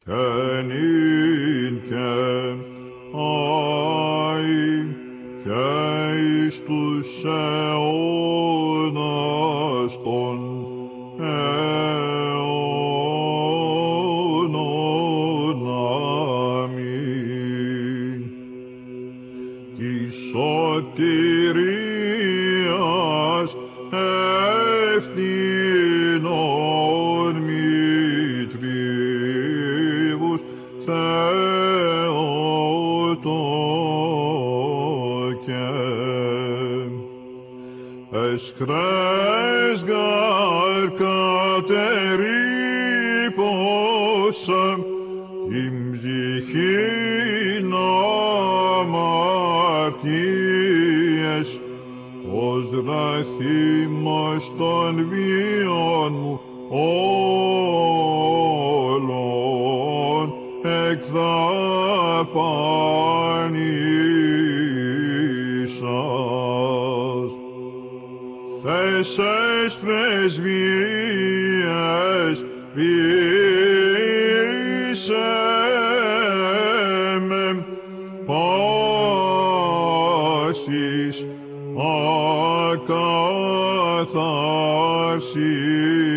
νυν και αη και εις τους αιώνας των αιώνων. Αμήν. Της σωτηρίας ευθύνων μητρίβους Θεότοκε. Εσχρές γαρ κατερρίπωσαν την ψυχήν αμαρτίες, ως ραθήμος των βίων μου όλων εκδαπάνησας. Θέσες πρεσβείες ποιήσε με πάσης ακαθάρσης.